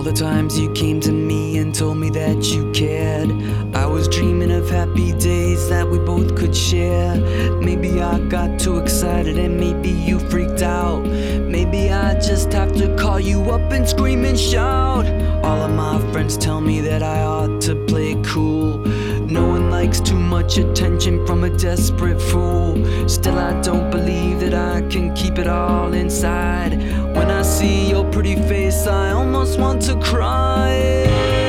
the times you came to me and told me that you cared. I was dreaming of happy days that we both could share. Maybe I got too excited and maybe you freaked out. Maybe I just have to call you up and scream and shout. All of my friends tell me that I ought to play it cool. No one likes too much attention from a desperate fool. Still I don't believe that I can keep it all inside. When I see your pretty face I almost want to cry.